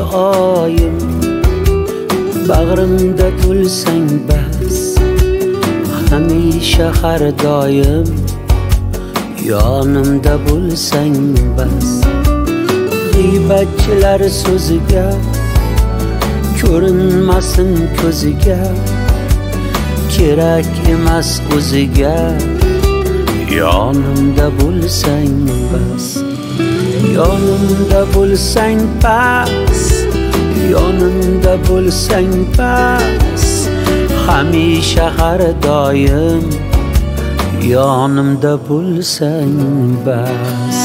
oyim, bag'rimda bo'lsang bas, hamisha har doim yonimda bo'lsang bas. G'iybatchilar so'ziga ko'rinmasin ko'ziga, kerak emas o'ziga yonimda bo'lsang bas. Yonimda bo'lsang bas, yonimda bo'lsang bas, hamisha har doim yonimda bo'lsang bas.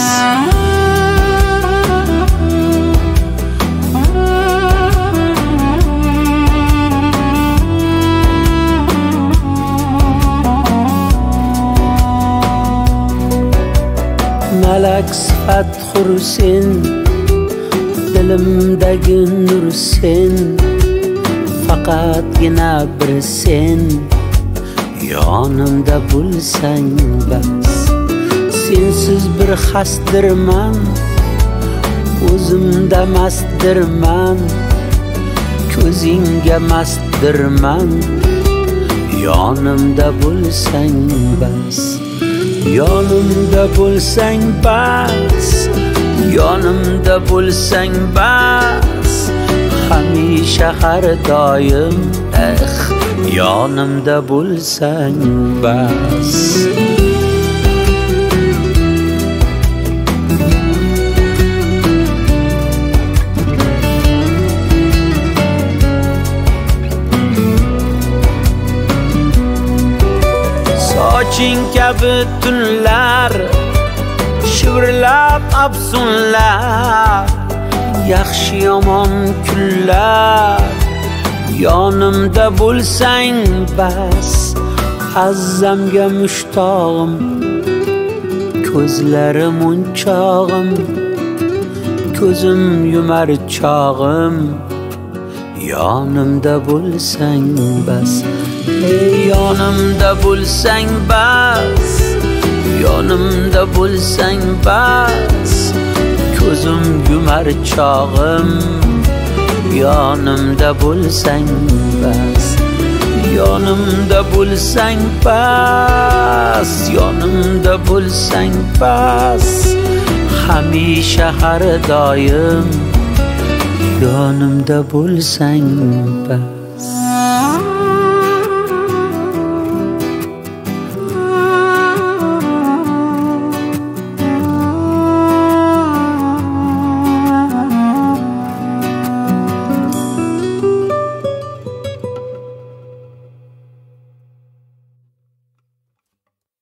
Malak sifat xursin, dilimdagi nur sen, faqatgina bir sen yonimda bo'lsang bas. Sensiz bir xasdirman, o'zimda mastdirman, ko'zingga mastdirman yonimda bo'lsang bas. Yonimda bo'lsang bas, yonimda bo'lsang bas, hamisha har doim yonimda bo'lsang bas. Soching kabi tunlar, shivirlab afsunlar, yaxshi yomon kunlar yonimda bo'lsang bas. Azzamga mushtog'im, ko'zlarim unchog'im, ko'zim yumar chog'im yonimda bo'lsang bas. Ey yonimda bo'lsang bas, yonimda bo'lsang bas, ko'zim yumar chog'im yonimda bo'lsang bas. Yonimda bo'lsang bas, yonimda bo'lsang bas, hamisha har doim yonimda bo'lsang bas.